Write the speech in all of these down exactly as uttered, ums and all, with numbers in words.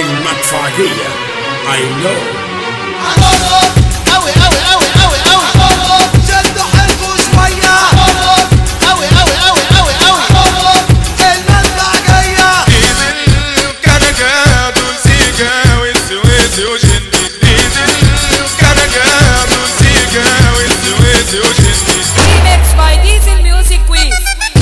المدفعية I know. أوي أوي أوي أوي أوي شدوا حيلكوا شوية أوي أوي أوي أوي أوي المدفعية ديزل وكنكات وسيكا والسويسي وجندي ديزل وكنكات وسيكا والسويسي وجندي Remix by Diesel Music Quiz.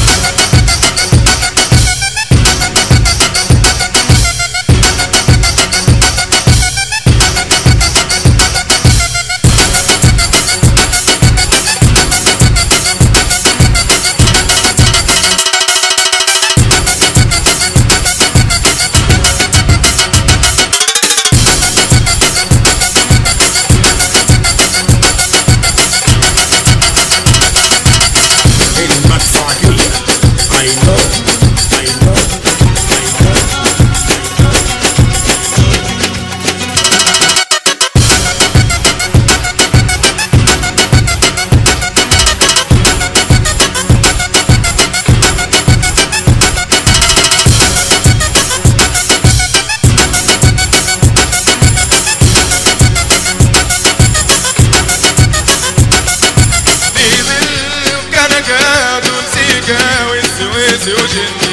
والسويسي وجندي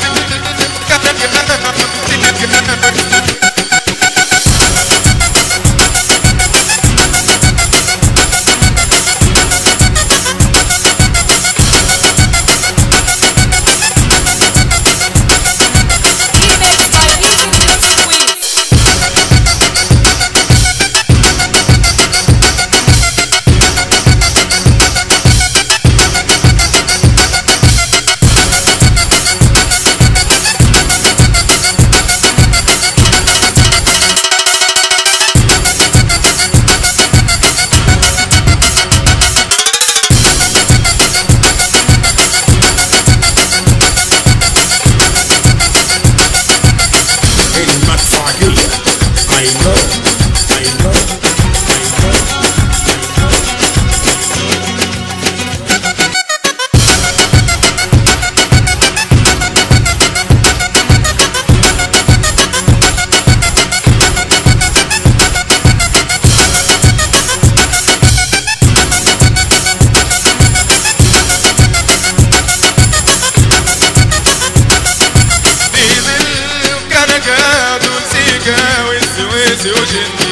والسويسي وجندي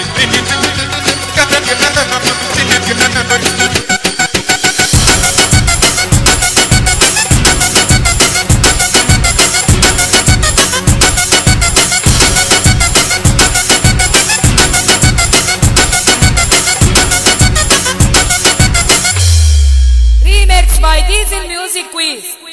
Remix by Diesel Music Quiz.